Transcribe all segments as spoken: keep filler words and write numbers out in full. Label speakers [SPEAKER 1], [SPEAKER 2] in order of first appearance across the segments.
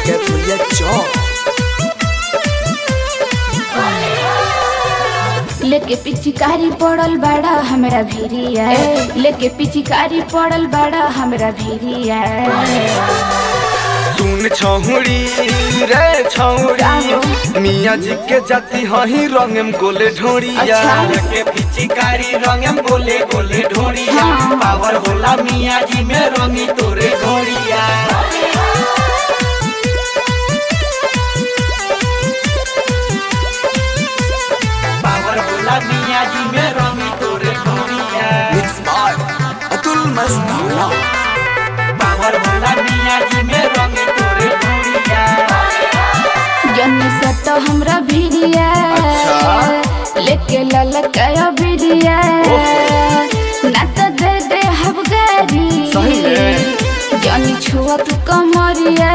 [SPEAKER 1] कैथोलिया चौक।
[SPEAKER 2] लेके पिचकारी पड़ल बड़ा हमरा भिरिया, लेके पिचकारी पड़ल बड़ा हमरा भिरिया।
[SPEAKER 1] सुन छौड़ी रे छौड़ी, मियाँ जी के जाती हही रंगम गोले ढोड़िया।
[SPEAKER 3] के पिचकारी रंगम गोले गोले ढोड़िया। पावर होला मियाँ जी में रंगी तोरे ढोड़िया। पावर होला मियाँ जी में रंगी तोरे ढोड़िया।
[SPEAKER 1] मिक्स बाय अतुल मस्ताना।
[SPEAKER 3] पावर होला मियाँ जी में रंगी तोरे ढोड़िया।
[SPEAKER 2] जन्नी सट हमरा भिरिया, लेके ललकाया भिरिया। ना तो दे दे हब गारी, जन्नी छुआ तू कमरिया।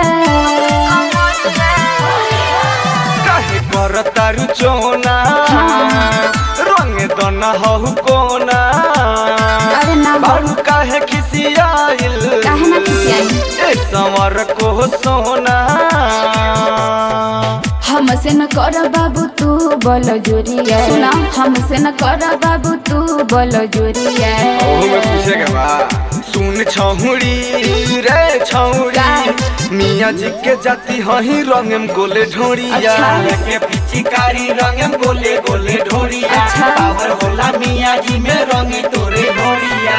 [SPEAKER 1] काहे कर तारू चोना, रंग दोना हहु कोना।
[SPEAKER 2] अरे ना
[SPEAKER 1] बारू काहे खिसियाइल,
[SPEAKER 2] काहे ना खिसियाइल?
[SPEAKER 1] ए संवर को सोना।
[SPEAKER 2] हमसे न कर बाबू तू बोल जोरिया, सुना हमसे न कर बाबू तू बोल जोरिया।
[SPEAKER 1] ओहो मैं पूछेगा बा। सुन छौड़ी रे छौड़ी, मियाँ जी के जाती हही रंगम गोले ढोड़िया।
[SPEAKER 3] के पिचकारी रंगम गोले गोले ढोड़िया। पावर होला मियाँ जी में रंगी तोरे ढोड़िया।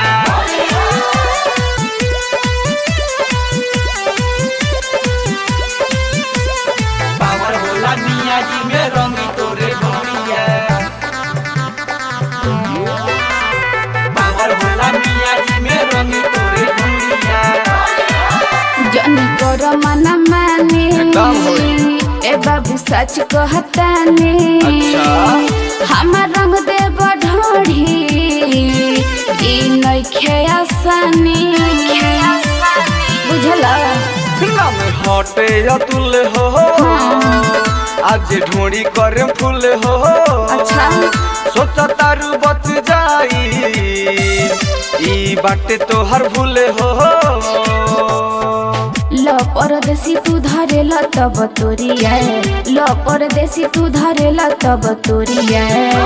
[SPEAKER 3] पावर होला मियाँ जी में रंगी तोरे ढोड़िया। पावर होला मियाँ जी में रंगी तोरे ढोड़िया।
[SPEAKER 2] जनी कर मना माने, ए बाबू सच कहताने। हमार रंग दे बढ़ोड़ी, ई नइखे आसानी। बुझला
[SPEAKER 1] नाम हटे अतुल हो, आज ढोड़ी करे फूल हो।
[SPEAKER 2] अच्छा
[SPEAKER 1] सोचा तारू बच जाई, ई बाटे तोहर भूल हो।
[SPEAKER 2] ल परदेसी तू धरेला तब तोरिया, ल परदेसी तू धरेला तब तोरिया।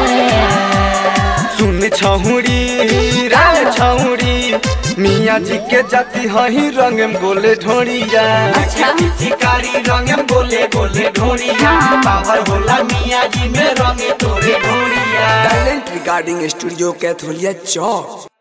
[SPEAKER 1] सुन छौड़ी रे छौड़ी, मियाँ जी के जाती हही रंगम गोले ढोड़िया।
[SPEAKER 2] अच्छा
[SPEAKER 3] पिचकारी रंगम गोले गोले ढोड़िया। पावर होला मियाँ जी में रंगी तोरे ढोड़िया।
[SPEAKER 1] टैलेंट रिकॉर्डिंग स्टूडियो कैथोलिया चौक।